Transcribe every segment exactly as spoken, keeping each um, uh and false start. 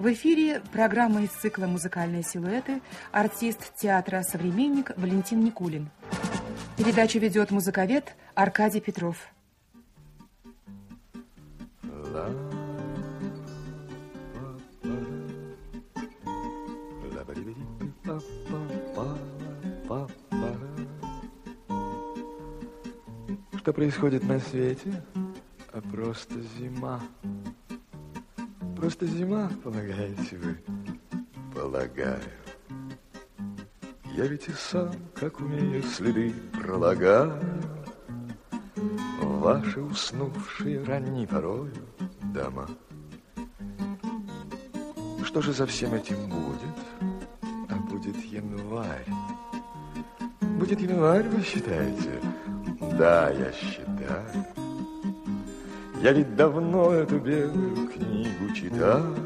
В эфире программа из цикла «Музыкальные силуэты», артист театра «Современник» Валентин Никулин. Передачу ведет музыковед Аркадий Петров. Что происходит на свете? А просто зима. Просто зима, полагаете вы? Полагаю. Я ведь и сам, как умею, следы пролагаю в ваши уснувшие ранней порою дома. Что же за всем этим будет? А будет январь. Будет январь, вы считаете? Да, я считаю. Я ведь давно эту белую книгу читаю.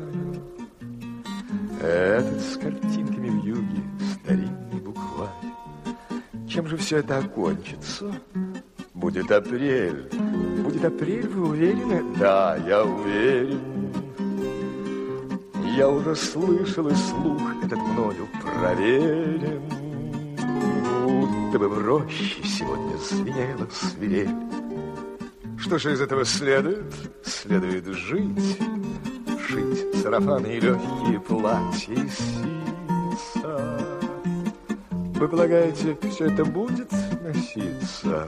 Этот с картинками в юге старинный букварь. Чем же все это окончится? Будет апрель. Будет апрель, вы уверены? Да, я уверен. Я уже слышал, и слух этот мною проверен. Будто бы в роще сегодня звенела свирель. Что же из этого следует? Следует жить, шить сарафаны и легкие платья и ситься. Вы полагаете, все это будет носиться?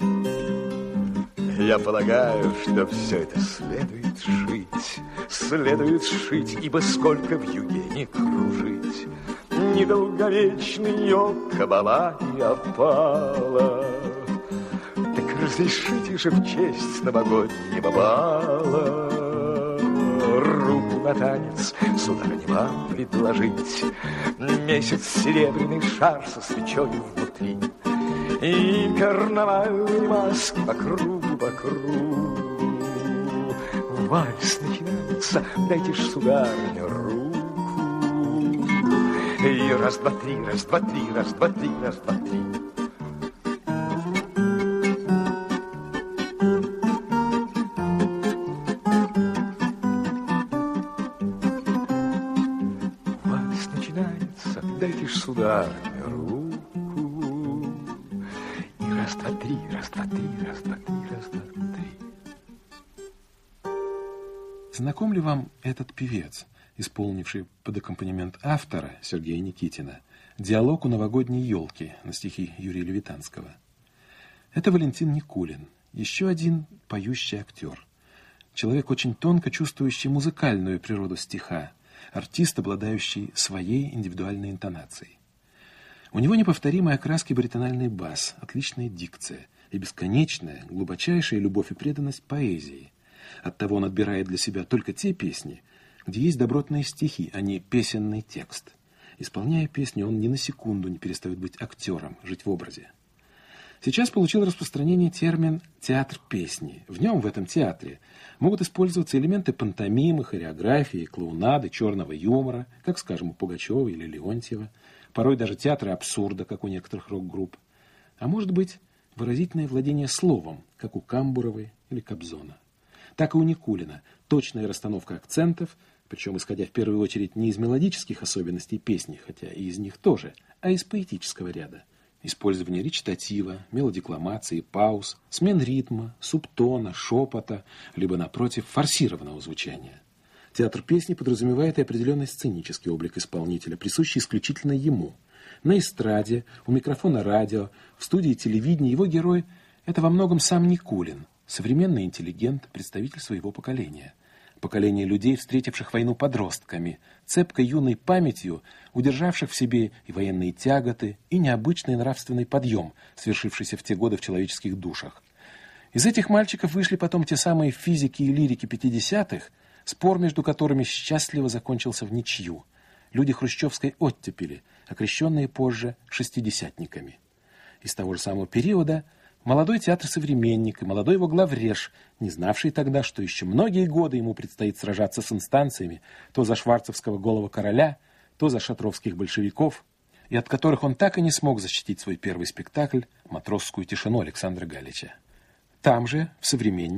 Я полагаю, что все это следует шить, следует шить, ибо сколько в юге не кружить, недолговечный ее кабала и опала. Разрешите же в честь новогоднего бала руку на танец, сударыня, вам предложить месяц серебряный шар со свечой внутри и карнавальные маски по кругу, по кругу. Вальс начинается, дайте ж, сударыня, руку. И раз, два, три, раз, два, три, раз, два, три, раз, два, три. Сударыня, руку. И раз, два, три, раз, два, три, раз, два, три, раз, два, три. Знаком ли вам этот певец, исполнивший под аккомпанемент автора Сергея Никитина диалог у новогодней елки на стихи Юрия Левитанского? Это Валентин Никулин, еще один поющий актер. Человек, очень тонко чувствующий музыкальную природу стиха, артист, обладающий своей индивидуальной интонацией. У него неповторимые окраски баритональный бас, отличная дикция и бесконечная, глубочайшая любовь и преданность поэзии. Оттого он отбирает для себя только те песни, где есть добротные стихи, а не песенный текст. Исполняя песни, он ни на секунду не перестает быть актером, жить в образе. Сейчас получил распространение термин «театр песни». В нем, в этом театре, могут использоваться элементы пантомимы, хореографии, клоунады, черного юмора, как, скажем, у Пугачева или Леонтьева, порой даже театры абсурда, как у некоторых рок-групп, а может быть, выразительное владение словом, как у Камбуровой или Кобзона. Так и у Никулина точная расстановка акцентов, причем исходя в первую очередь не из мелодических особенностей песни, хотя и из них тоже, а из поэтического ряда. Использование речитатива, мелодикламации, пауз, смен ритма, субтона, шепота, либо, напротив, форсированного звучания. Театр песни подразумевает и определенный сценический облик исполнителя, присущий исключительно ему. На эстраде, у микрофона радио, в студии телевидения его герой – это во многом сам Никулин, современный интеллигент, представитель своего поколения. Поколение людей, встретивших войну подростками, цепкой юной памятью, удержавших в себе и военные тяготы, и необычный нравственный подъем, свершившийся в те годы в человеческих душах. Из этих мальчиков вышли потом те самые физики и лирики пятидесятых, спор между которыми счастливо закончился в ничью. Люди хрущевской оттепели, окрещенные позже шестидесятниками. Из того же самого периода молодой театр «Современник» и молодой его главреж, не знавший тогда, что еще многие годы ему предстоит сражаться с инстанциями то за шварцевского голого короля, то за шатровских большевиков, и от которых он так и не смог защитить свой первый спектакль «Матросскую тишину» Александра Галича. Там же, в «Современнике»,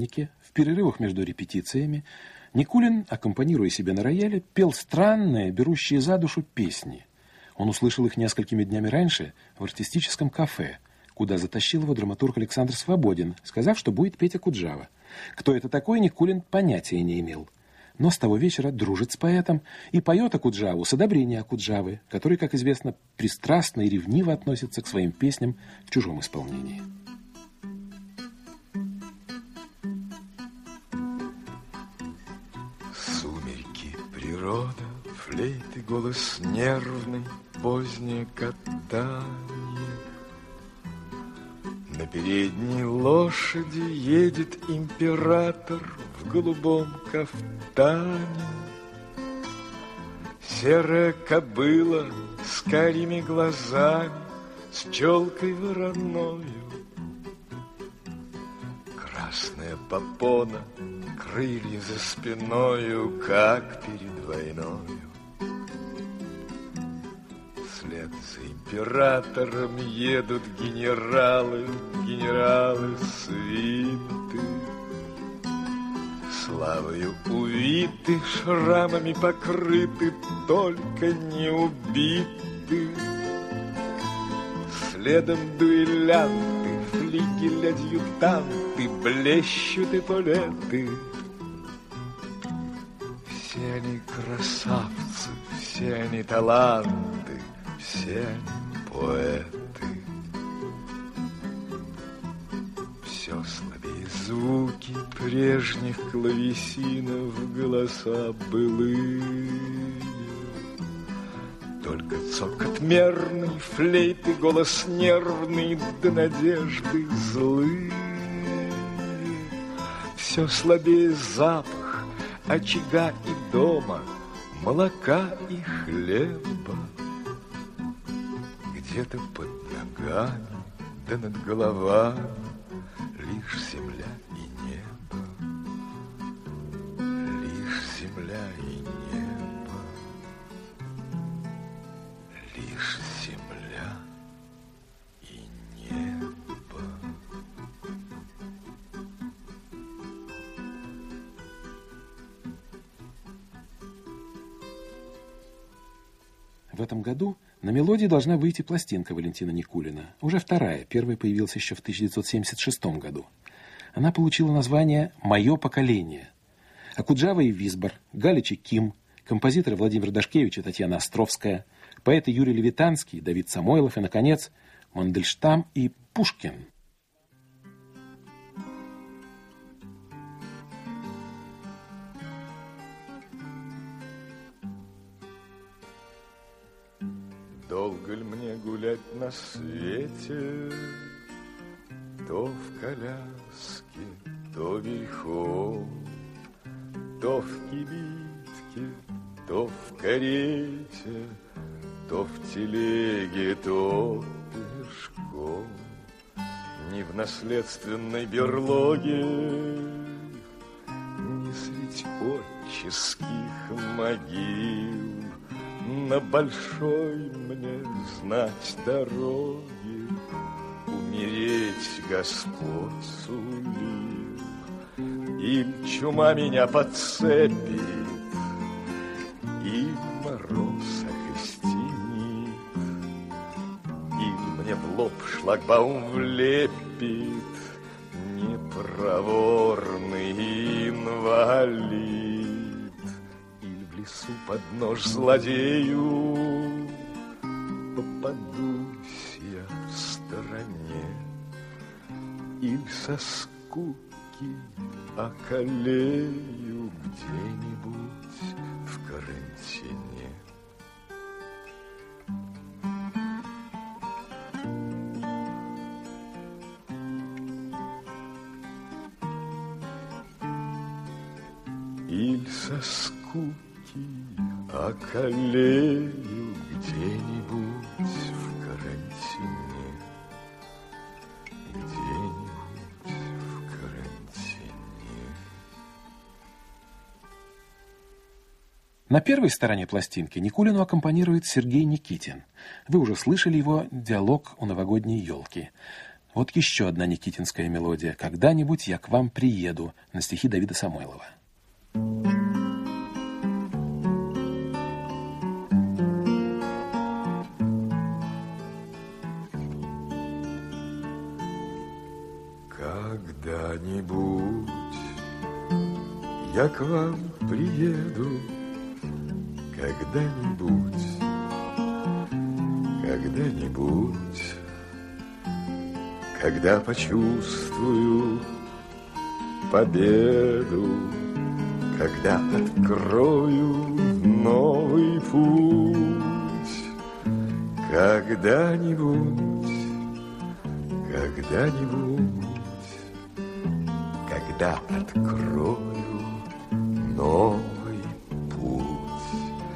В перерывах между репетициями Никулин, аккомпанируя себе на рояле, пел странные, берущие за душу песни. Он услышал их несколькими днями раньше в артистическом кафе, куда затащил его драматург Александр Свободин, сказав, что будет петь Окуджава. Кто это такой, Никулин понятия не имел. Но с того вечера дружит с поэтом и поет Окуджаву с одобрения Окуджавы, который, как известно, пристрастно и ревниво относится к своим песням в чужом исполнении. Сумерки, природа, флейты, голос нервный, позднее катание. На передней лошади едет император в голубом кафтане. Серая кобыла с карими глазами, с челкой вороною. Красная попона, крылья за спиною, как перед войною. Вслед за императором едут генералы, генералы свиты. Славою увиты, шрамами покрыты, только не убиты. Следом дуэлянты, флигель-адъютанты, блещут эполеты. Все они красавцы, все они таланты, все они поэты. Все слабее звуки прежних клавесинов, голоса былые. Только цокот мерный, флейты, голос нервный, до надежды злые. Все слабее запах очага и дома, молока и хлеба. Где-то под ногами, да над головами лишь земля и небо, лишь земля и небо, лишь земля и небо. В этом году на «Мелодии» должна выйти пластинка Валентина Никулина. Уже вторая, первая появилась еще в тысяча девятьсот семьдесят шестом году. Она получила название «Мое поколение». Окуджава и Висбор, Галич и Ким, композиторы Владимир Дашкевич и Татьяна Островская, поэты Юрий Левитанский, Давид Самойлов и, наконец, Мандельштам и Пушкин. Долго ли мне гулять на свете, то в коляске, то верхом, то в кибитке, то в карете, то в телеге, то пешком. Ни в наследственной берлоге, ни средь отческих могил. На большой мне знать дороги умереть Господь сулил. Иль чума меня подцепит, иль мороз окостенит, иль мне в лоб шлагбаум влепит непроворный инвалид. Лесу под нож злодею попадусь я в стороне, и со скуки околею где-нибудь в карантине. Иль со скуки околею где-нибудь в карантине, где-нибудь в карантине. На первой стороне пластинки Никулину аккомпанирует Сергей Никитин. Вы уже слышали его диалог у новогодней елки. Вот еще одна никитинская мелодия «Когда-нибудь я к вам приеду» на стихи Давида Самойлова. Когда-нибудь я к вам приеду, когда-нибудь, когда-нибудь, когда почувствую победу, когда открою новый путь, когда-нибудь, когда-нибудь, когда открою новый путь,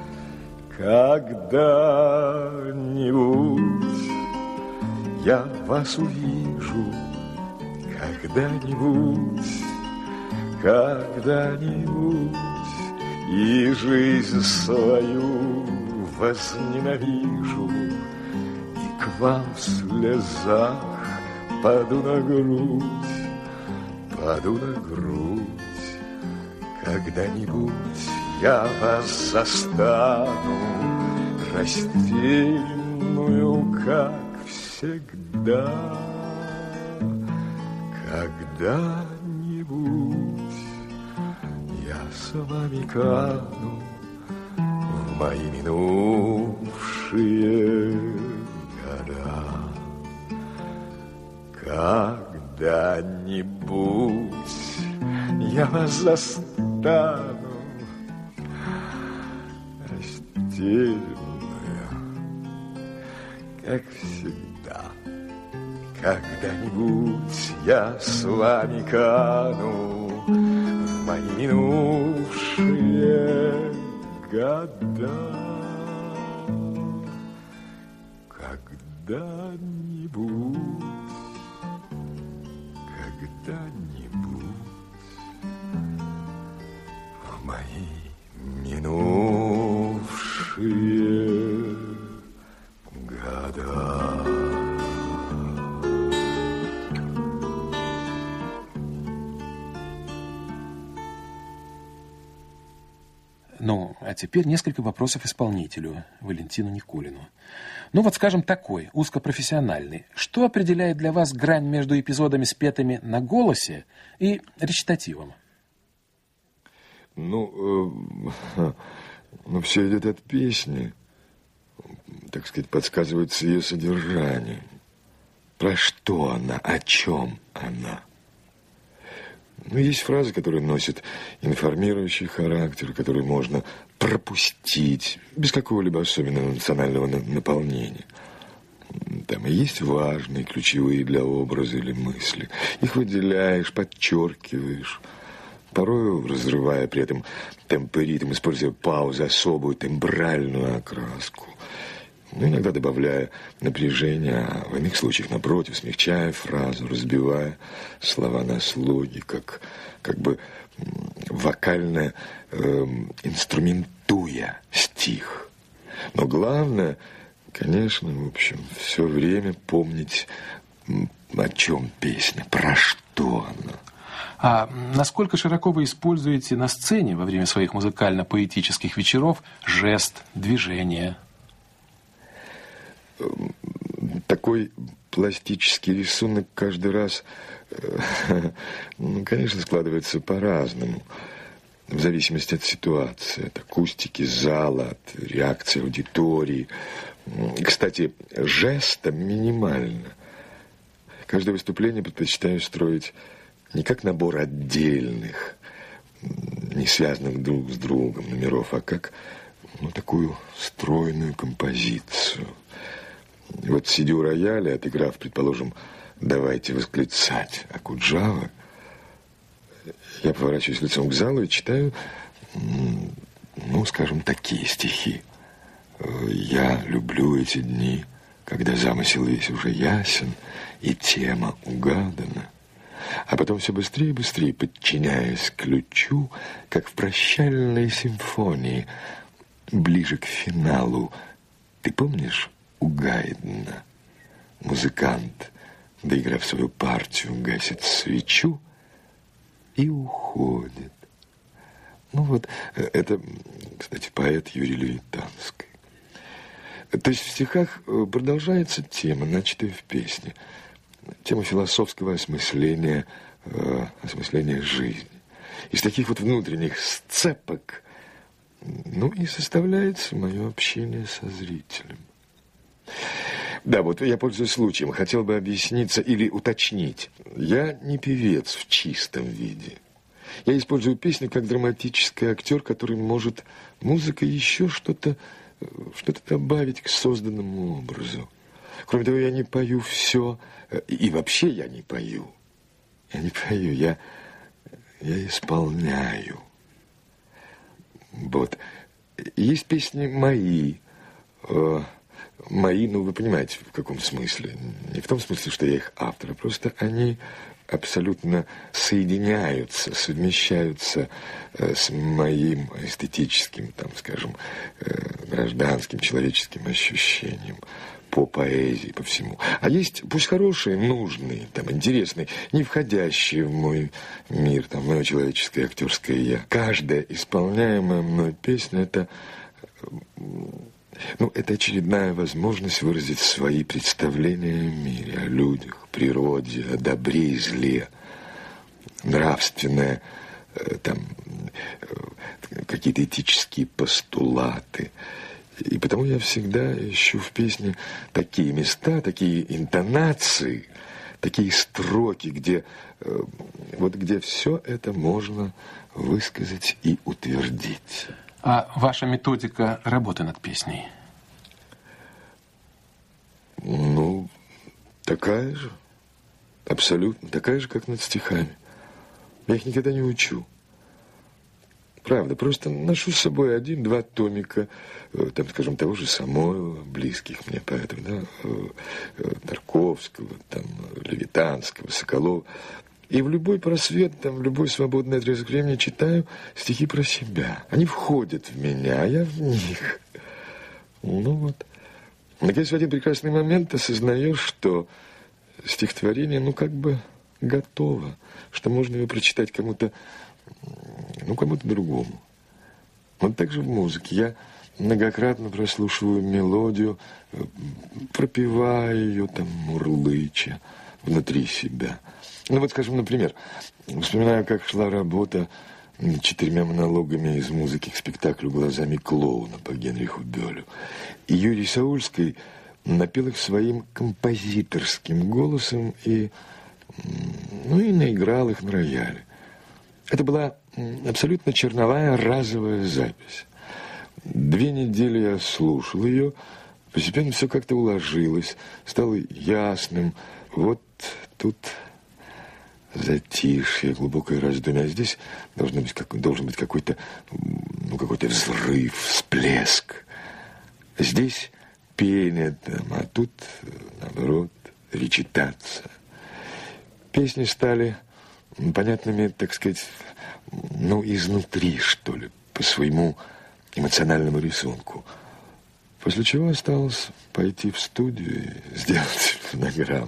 когда-нибудь я вас увижу, когда-нибудь, когда-нибудь, и жизнь свою возненавижу, и к вам в слезах паду на грудь, паду на грудь, когда-нибудь я вас застану растерянную, как всегда, когда-нибудь я с вами кану в мои минувшие года, когда-нибудь я вас застану растерянную, как всегда, когда-нибудь я с вами кану в мои минувшие года, когда-нибудь, когда-нибудь в мои минувшие года. Ну, а теперь несколько вопросов исполнителю, Валентину Никулину. Ну, вот, скажем, такой, узкопрофессиональный. Что определяет для вас грань между эпизодами, спетыми на голосе, и речитативом? Ну, э, ну, все идет от песни. Так сказать, подсказывается ее содержание. Про что она, о чем она. Ну, есть фразы, которые носят информирующий характер, которые можно пропустить без какого-либо особенного эмоционального наполнения. Там и есть важные, ключевые для образа или мысли. Их выделяешь, подчеркиваешь, порой разрывая при этом темп и ритм, используя паузы, особую тембральную окраску. Ну, иногда добавляя напряжение, а в иных случаях, напротив, смягчая фразу, разбивая слова на слоги, как, как бы вокально э, инструментуя стих. Но главное, конечно, в общем, все время помнить, о чем песня, про что она. А насколько широко вы используете на сцене во время своих музыкально-поэтических вечеров жест, движение? Такой пластический рисунок каждый раз, ну, конечно, складывается по-разному, в зависимости от ситуации, от акустики зала, от реакции аудитории. Кстати, жеста минимально. Каждое выступление предпочитаю строить не как набор отдельных, не связанных друг с другом номеров, а как, ну, такую стройную композицию. Вот сидя у рояля, отыграв, предположим, «Давайте восклицать» Окуджава, я поворачиваюсь лицом к залу и читаю, ну, скажем, такие стихи. «Я люблю эти дни, когда замысел весь уже ясен и тема угадана». А потом все быстрее и быстрее, подчиняясь ключу, как в прощальной симфонии, ближе к финалу. Ты помнишь у Гайдна? Музыкант доиграв свою партию, гасит свечу и уходит. Ну вот, это, кстати, поэт Юрий Левитанский. То есть в стихах продолжается тема, начатая в песне. Тема философского осмысления, осмысления жизни. Из таких вот внутренних сцепок, ну и составляется мое общение со зрителем. Да, вот я, пользуясь случаем, хотел бы объясниться или уточнить. Я не певец в чистом виде. Я использую песню как драматический актер, который может музыкой еще что-то что-то добавить к созданному образу. Кроме того, я не пою все, и вообще я не пою. Я не пою, я, я исполняю. Вот. Есть песни мои, э, мои, ну, вы понимаете, в каком смысле. Не в том смысле, что я их автор, а просто они абсолютно соединяются, совмещаются э, с моим эстетическим, там, скажем, э, гражданским, человеческим ощущением по поэзии, по всему. А есть, пусть хорошие, нужные, там, интересные, не входящие в мой мир, там, в мое человеческое актерское я. Каждая исполняемая мной песня – это, ну, это очередная возможность выразить свои представления о мире, о людях, природе, о добре и зле, нравственное, там, какие-то этические постулаты. И потому я всегда ищу в песне такие места, такие интонации, такие строки, где, вот где все это можно высказать и утвердить. А ваша методика работы над песней? Ну, такая же. Абсолютно такая же, как над стихами. Я их никогда не учу. Правда, просто ношу с собой один-два томика, там, скажем, того же Самойлова, близких мне поэтов, да, Тарковского, там, Левитанского, Соколова. И в любой просвет, там, в любой свободный отрезок времени читаю стихи про себя. Они входят в меня, а я в них. Ну вот. Наконец, в один прекрасный момент осознаешь, что стихотворение, ну, как бы готово, что можно его прочитать кому-то, ну, кому-то другому. Вот так же в музыке. Я многократно прослушиваю мелодию, пропевая ее, там, мурлыча внутри себя. Ну, вот, скажем, например, вспоминаю, как шла работа над четырьмя монологами из музыки к спектаклю «Глазами клоуна» по Генриху Бёлю. И Юрий Саульский напел их своим композиторским голосом и, ну, и наиграл их на рояле. Это была абсолютно черновая разовая запись. Две недели я слушал ее, постепенно все как-то уложилось, стало ясным. Вот тут затишье, глубокое раздумье. А здесь должен быть, как, должен быть какой-то, ну, какой-то взрыв, всплеск. Здесь пение, там, а тут, наоборот, речитация. Песни стали понятными, так сказать, ну, изнутри, что ли, по своему эмоциональному рисунку. После чего осталось пойти в студию и сделать фонограмму.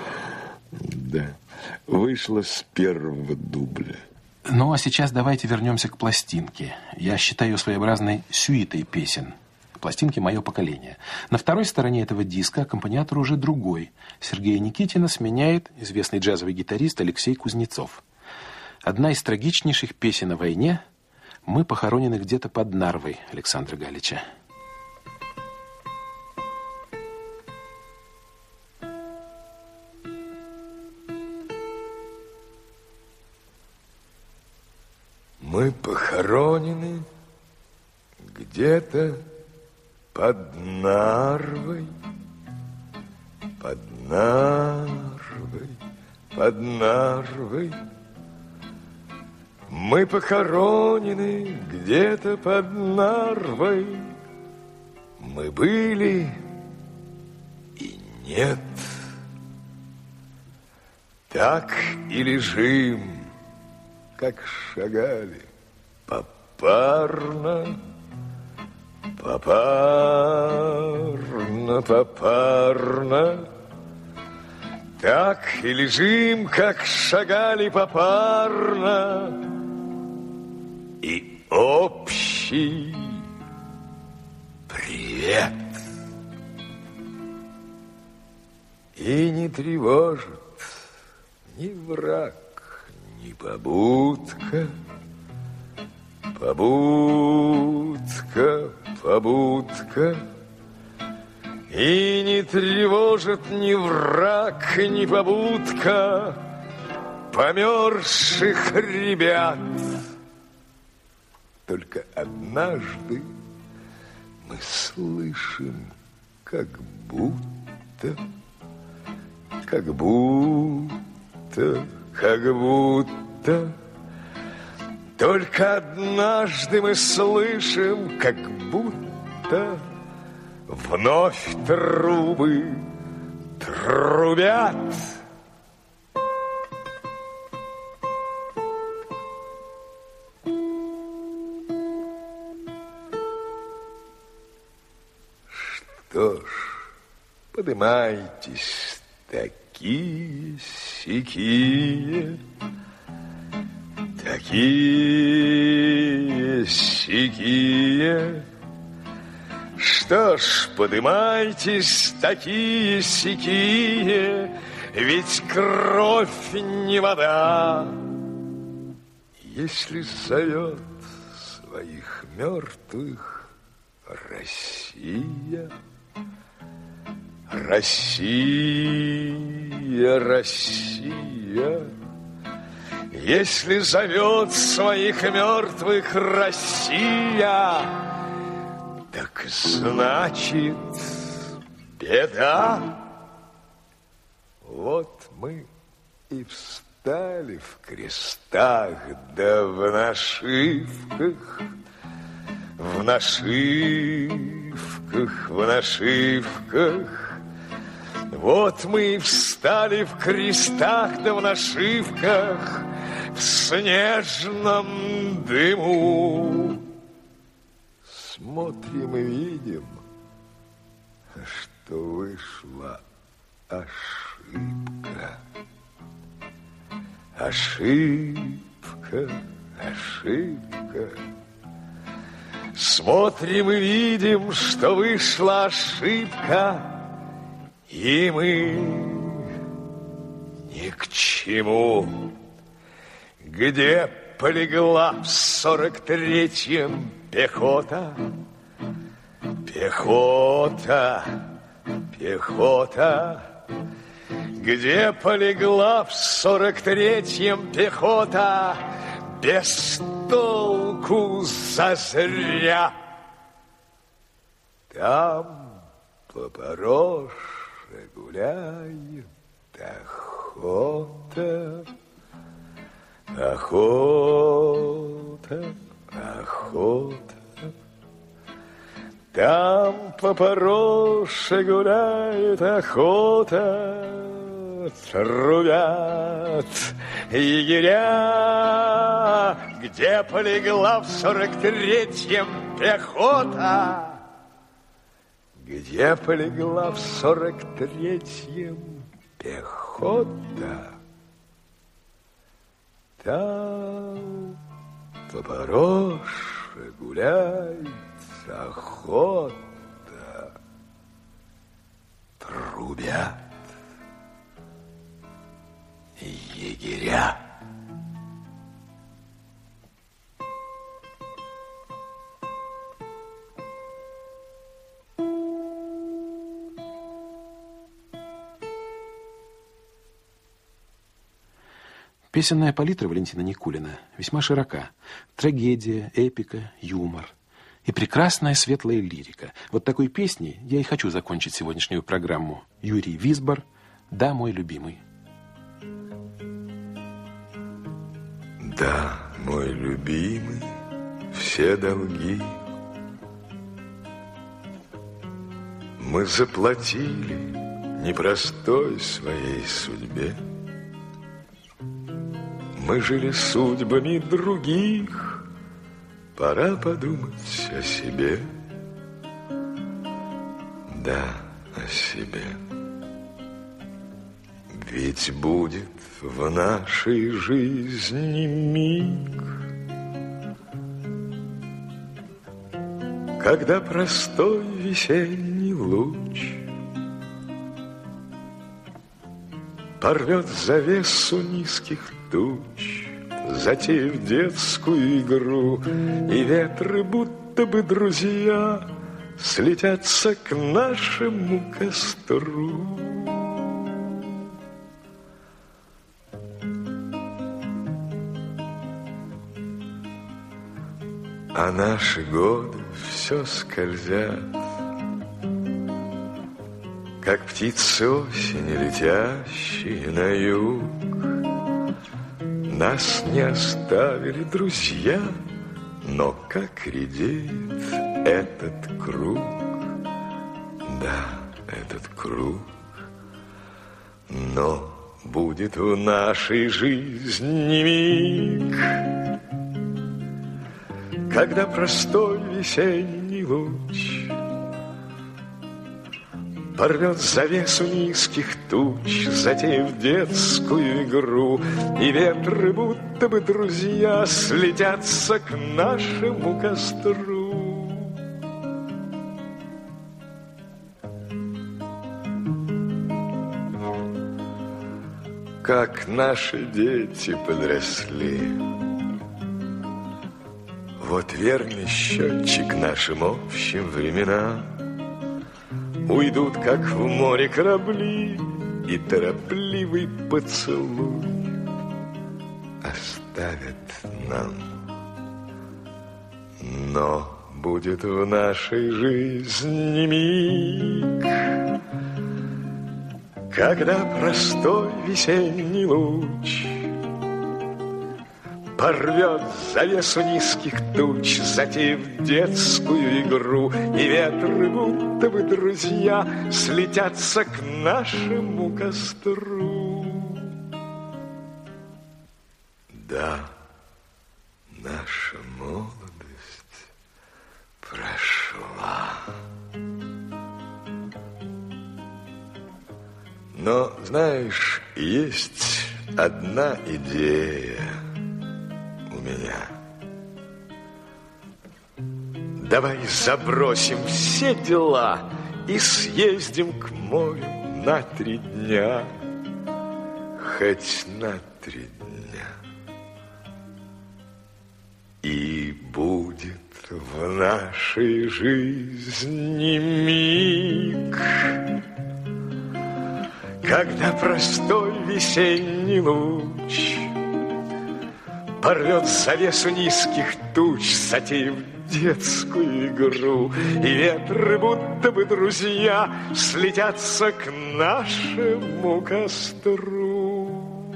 Да. Вышло с первого дубля. Ну, а сейчас давайте вернемся к пластинке. Я считаю ее своеобразной сюитой песен. Пластинки «Мое поколение». На второй стороне этого диска аккомпаниатор уже другой. Сергея Никитина сменяет известный джазовый гитарист Алексей Кузнецов. Одна из трагичнейших песен о войне «Мы похоронены где-то под Нарвой» Александра Галича. Мы похоронены где-то под Нарвой, под Нарвой, под Нарвой. Мы похоронены где-то под Нарвой. Мы были и нет. Так и лежим, как шагали попарно, попарно, попарно. Так и лежим, как шагали попарно, и общий привет. И не тревожит ни враг, ни побудка, побудка, побудка. И не тревожит ни враг, ни побудка померзших ребят. Только однажды мы слышим, как будто, как будто, как будто. Только однажды мы слышим, как будто вновь трубы трубят. Что ж, подымайтесь, такие сякие, такие сякие. Что ж, подымайтесь, такие сякие, ведь кровь не вода. Если зовет своих мертвых Россия, Россия, Россия, если зовет своих мертвых Россия, так значит беда. Вот мы и встали в крестах, да в нашивках, в нашивках, в нашивках. Вот мы и встали в крестах, да в нашивках, в снежном дыму. Смотрим и видим, что вышла ошибка. Ошибка, ошибка. Смотрим и видим, что вышла ошибка, и мы ни к чему. Где полегла в сорок третьем пехота? Пехота, пехота. Где полегла в сорок третьем пехота? Без толку, зазря. Там по Пороше гуляет охота. Охота, охота. Там по Пороше гуляет охота. Трубят егеря. Где полегла в сорок третьем пехота? Где полегла в сорок третьем пехота? Там по Пороше гуляет охота. Трубят егеря. Песенная палитра Валентина Никулина весьма широка. Трагедия, эпика, юмор и прекрасная светлая лирика. Вот такой песней я и хочу закончить сегодняшнюю программу. Юрий Висбор «Да, мой любимый». Да, мой любимый, все долги мы заплатили непростой своей судьбе. Мы жили судьбами других, пора подумать о себе. Да, о себе. Ведь будет в нашей жизни миг, когда простой весенний луч порвет завесу низких туч, затеяв детскую игру, и ветры, будто бы друзья, слетятся к нашему костру. А наши годы все скользят, как птицы осени, летящие на юг. Нас не оставили друзья, но как редеет этот круг. Да, этот круг. Но будет в нашей жизни миг, когда простой весенний луч порвет завесу низких туч, затеяв детскую игру, и ветры, будто бы друзья, слетятся к нашему костру. Как наши дети подросли, вот верный счетчик нашим общим временам. Уйдут, как в море корабли, и торопливый поцелуй оставят нам. Но будет в нашей жизни миг, когда простой весенний луч порвет завесу низких туч, затеяв детскую игру, и ветры, будто бы друзья, слетятся к нашему костру. Да, наша молодость прошла. Но, знаешь, есть одна идея у меня. Давай забросим все дела и съездим к морю на три дня. Хоть на три дня. И будет в нашей жизни миг, когда простой весенний луч порвет завесу низких туч, затеяв детскую игру, и ветры, будто бы друзья, слетятся к нашему костру.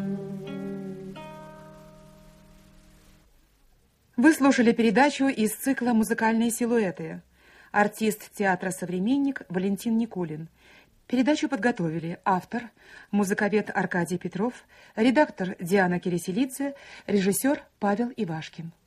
Вы слушали передачу из цикла «Музыкальные силуэты». Артист театра «Современник» Валентин Никулин. Передачу подготовили автор, музыковед Аркадий Петров, редактор Диана Киреселидзе, режиссер Павел Ивашкин.